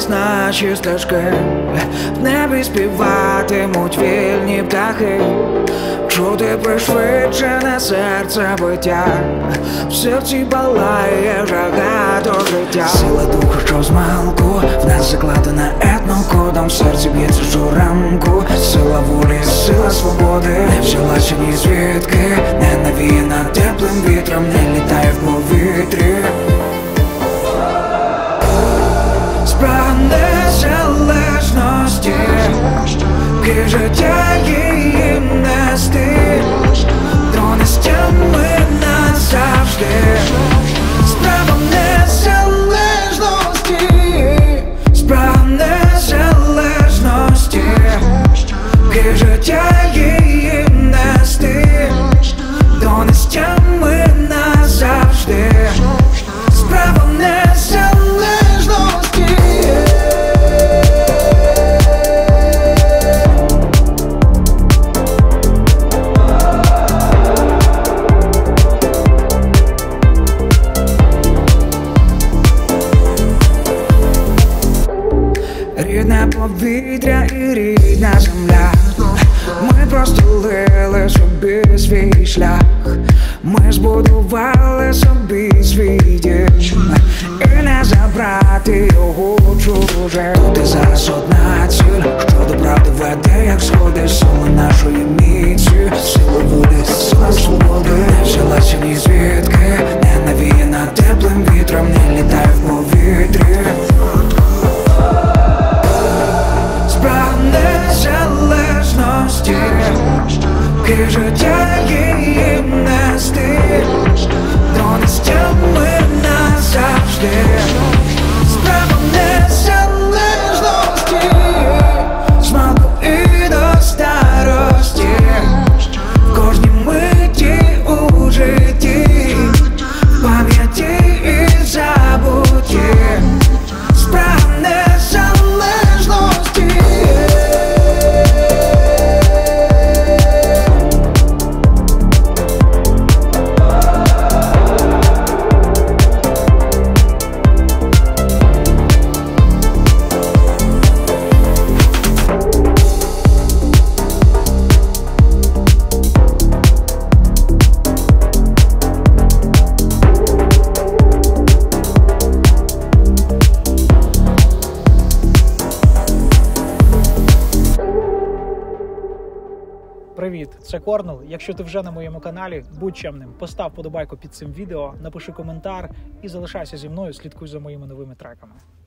Розійшлись наші стежки, в небі співатимуть вільні птахи, чути пришвидшене серце биття, в серці палає жага до життя. Сила духу, що змалку, в нас закладена етнокодом, в серці б'ється щоранку. Сила волі, сила свободи, не взялася ні звідки, не навіяна теплим вітром, не літає в повітрі. Справа незалежності, ки життя її нести, донестями назавжди. Справа незалежності, справа незалежності, ки життя її нести, донестями назавжди. Справа незалежності. Рідне повітря і рідна земля, ми простелили собі свій шлях, ми збудували собі свій дім, і не забрати його чуже. Тут і зараз одна ціль, що до правди веде, як сходи, сила нашої міці, сила волі, сила свободи, не взялася ні звідки, не навіяна теплим вітром, не літає в повітрі. Справа незалежності, ки життя її нести, донестями назавжди. Справа незалежності, з малку і до старості, в кожній миті у житті, в пам'яті і забутті. Справа незалежності. Привіт, це Корнел. Якщо ти вже на моєму каналі, будь чемним, постав подобайку під цим відео, напиши коментар і залишайся зі мною, слідкуй за моїми новими треками.